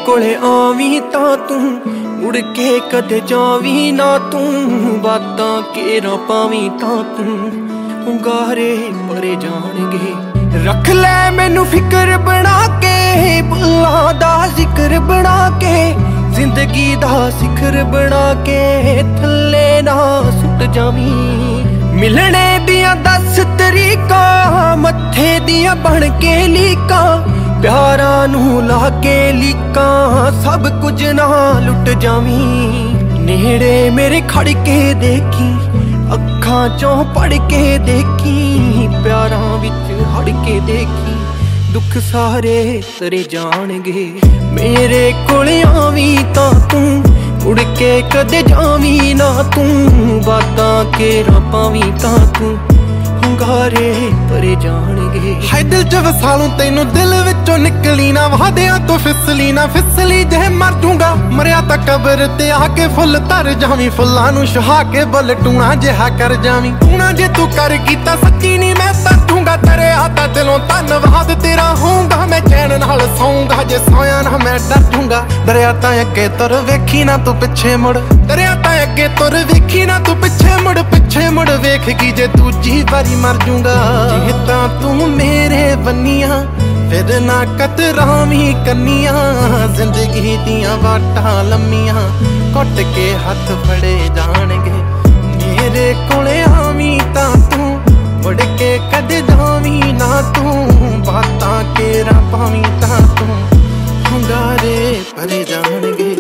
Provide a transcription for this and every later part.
ਕੋਲੇ ਆਵੀਂ ਤਾਂ ਤੂੰ ਮੁੜ ਕੇ ਕਦੇ ਜਾਵੀਂ ਨਾ ਤੂੰ। ਬਾਤਾਂ ਕੇਰਾਂ ਪਾਵੀਂ ਤਾਂ ਤੂੰ ਹੁੰਗਾਰੇ ਭਰੇ ਜਾਣਗੇ। ਰੱਖ ਲੈ ਮੈਨੂੰ ਫਿਕਰ ਬਣਾ ਕੇ, ਬੁੱਲਾਂ ਦਾ ਜ਼ਿਕਰ ਬਣਾ ਕੇ, ਜ਼ਿੰਦਗੀ ਦਾ ਸਿਖਰ ਬਣਾ ਕੇ, ਥੱਲੇ ਨਾ ਸੁੱਟ ਜਾਵੀਂ। ਮਿਲਣੇ ਦੀਆਂ 10 ਤਰੀਕਾਂ, ਮੱਥੇ ਦੀਆਂ ਬਣ ਕੇ ਲੀਕਾਂ, ਪਿਆਰਾਂ ਨੂੰ ਲਾ ਕੇ ਲੀਕਾਂ, ਸਭ ਕੁਝ ਨਾ ਲੁੱਟ ਜਾਵੀਂ। ਨੇੜੇ ਮੇਰੇ ਖੜ ਕੇ ਦੇਖੀ, ਅੱਖਾਂ ਚੋਂ ਪੜ ਕੇ ਦੇਖੀ, ਪਿਆਰਾਂ ਵਿੱਚ ਹੜ ਕੇ ਦੇਖੀ, ਦੁੱਖ ਸਾਰੇ ਤਰੇ ਜਾਣਗੇ। ਮੇਰੇ ਕੋਲ ਆਵੀਂ ਤਾਂ ਤੂੰ ਮੁੜ ਕੇ ਕਦੇ ਜਾਵੀਂ ਨਾ ਤੂੰ। ਬਾਤਾਂ ਕੇਰਾਂ ਪਾਵੀਂ ਤਾਂ ਤੂੰ ਹੁੰਗਾਰੇ ਭਰੇ ਜਾਣਗੇ। ਹਾਏ ਦਿਲ ਚ ਵਸਾਲੂ ਤੈਨੂੰ, ਦਿਲ ਵਿੱਚੋਂ ਨਿਕਲੀ ਨਾ, ਵਾਦਿਆਂ ਤੋਂ ਫਿਸਲੀ ਨਾ ਫਿਸਲੀ, ਜੇ ਮਰ ਜੂੰਗਾ ਮਰਿਆ ਤਾਂ ਕਬਰ ਤੇ ਆ ਕੇ ਫੁੱਲ ਧਰ ਜਾਵੀਂ। ਫੁੱਲਾਂ ਨੂੰ ਛੁਹਾ ਕੇ ਬੁੱਲ ਟੂਣਾ ਜਿਹਾ ਕਰ ਜਾਵੀਂ। ਟੂਣਾ ਜੇ ਤੂੰ ਕਰ ਕੀਤਾ ਸੱਚੀ ਨੀ ਮੈਂ ਤਾਂ ਜੂੰਗਾ, ਤੇਰੇ ਤਾਂ ਦਿਲੋਂ ਧੰਨਵਾਦ ਤੇਰਾ ਹੋਊਗਾ। ਮੈਂ ਚੈਨ ਨਾਲ ਸੌਂਗਾ, ਜੇ ਸੋਇਆ ਨਾ ਮੈਂ ਡਰ ਜੂੰਗਾ। ਦਰਿਆ ਤਾਂ ਅੱਗੇ ਤੁਰ ਵੇਖੀ ਨਾ ਤੂੰ ਪਿੱਛੇ ਮੁੜ, ਦਰਿਆ ਤਾਂ ਅੱਗੇ ਤੁਰ ਵੇਖੀ ਨਾ ਤੂੰ ਪਿੱਛੇ ਮੁੜ। ਪਿੱਛੇ ਮੁੜ ਵੇਖਗੀ ਜੇ ਦੂਜੀ ਵਾਰੀ ਮਰ ਜੂੰਗਾ। ਜੇ ਤਾਂ ਤੂੰ ਮੇਰੇ ਬੰਨੀਆਂ ਫਿਰ ਨਾ ਕਤਰਾਵੀਂ ਕੰਨੀਆਂ, ਜ਼ਿੰਦਗੀ ਦੀਆਂ ਵਾਟਾਂ ਲੰਮੀਆਂ ਘੁੱਟ ਕੇ ਹੱਥ ਫੜੇ ਜਾਣਗੇ। ਮੇਰੇ ਕੋਲੇ ਆਵੀਂ ਤਾਂ ਤੂੰ ਮੁੜ ਕੇ ਕਦੇ ਜਾਵੀਂ ਨਾ ਤੂੰ। ਬਾਤਾਂ ਕੇਰਾਂ ਪਾਵੀਂ ਤਾਂ ਤੂੰ ਹੁੰਗਾਰੇ ਭਰੇ ਜਾਣਗੇ।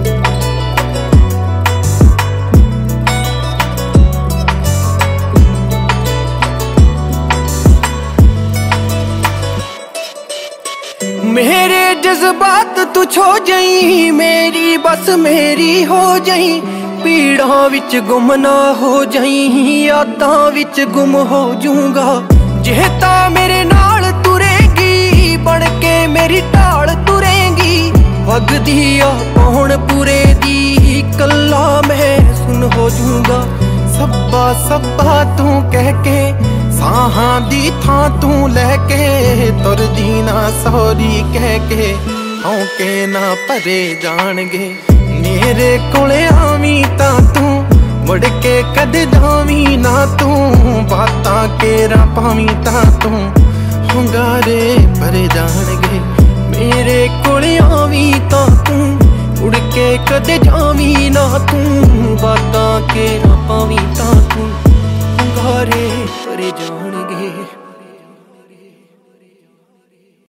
मेरे जज्बात तू छो जाई, मेरी बस मेरी हो जाई। पीड़ां विच गुम ना हो जाई, यादां विच गुम हो जूंगा। जे तां मेरे नाल तुरेगी, बन के मेरी ढाल तुरेगी। वगदी आ पौण पूरे दी, कल्ला मैं सुन हो जूंगा। सब्बा सब्बा तू कह के, ਸਾਹਾਂ ਦੀ ਥਾਂ ਤੂੰ ਲੈ ਕੇ, ਤੁਰਦੀ ਨਾ ਸੌਰੀ ਕਹਿ ਕੇ, ਹੌਂਕੇ ਨਾ ਭਰੇ ਜਾਣਗੇ। ਮੇਰੇ ਕੋਲੇ ਆਵੀਂ ਤਾਂ ਤੂੰ ਮੁੜ ਕੇ ਕਦੇ ਜਾਵੀਂ ਨਾ ਤੂੰ। ਬਾਤਾਂ ਕੇਰਾਂ ਪਾਵੀਂ ਤਾਂ ਤੂੰ ਹੁੰਗਾਰੇ ਭਰੇ ਜਾਣਗੇ। ਮੇਰੇ ਕੋਲੇ ਆਵੀਂ ਤਾਂ ਤੂੰ ਮੁੜ ਕੇ ਕਦੇ ਜਾਵੀਂ ਨਾ ਤੂੰ। ਬਾਤਾਂ ਕੇਰਾਂ ਪਾਵੀਂ ਤਾਂ ਤੂੰ ਹੁੰਗਾਰੇ ਭਰੇ ਜਾਣਗੇ।